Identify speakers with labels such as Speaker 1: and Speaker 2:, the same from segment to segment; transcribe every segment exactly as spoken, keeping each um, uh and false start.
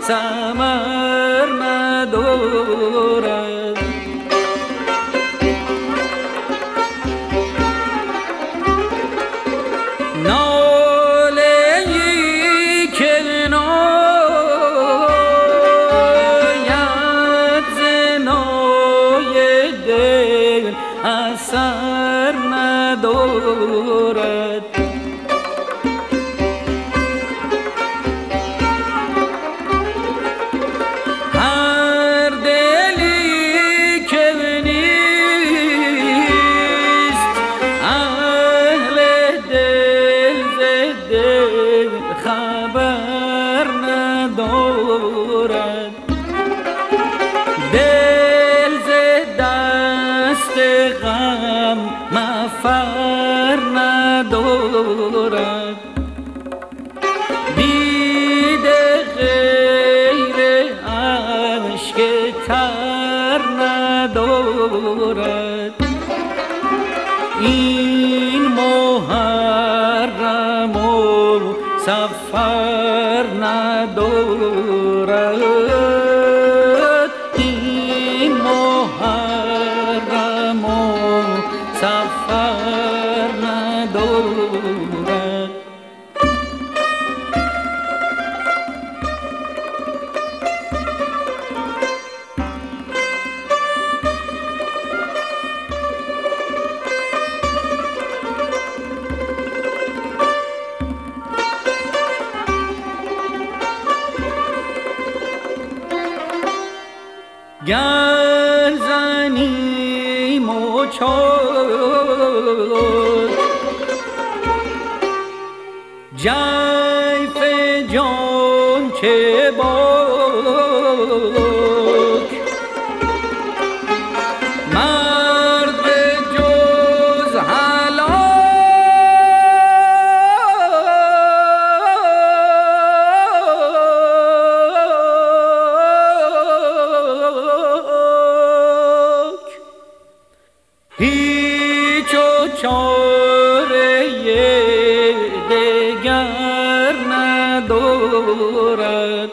Speaker 1: ثمر ندارد. ناله‌ای که ناید ز نای دل اثر ندارد. هر دلی که نیست اهل دل ز دل خبر ندارد. دل ز دست غم مفر ندارد. دیده غیر اشک تر ندارد. این محرم و سفر ندارد. این محرم و سفر ندارد. گر زنیم و چاد جیف جان که باک مرد به جز هیچ و چاره دگر ندارد.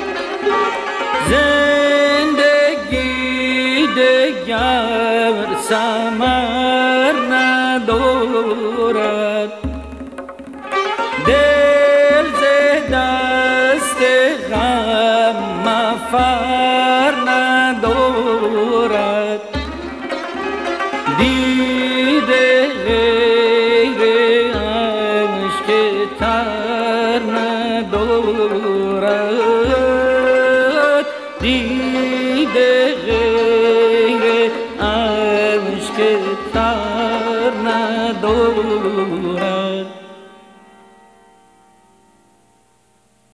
Speaker 1: زندگی دگر ثمر ندارد. دل ز دست غم مفر ندارد. دیده غیر اشک تر ندارد. دیده غیر اشک تر ندارد.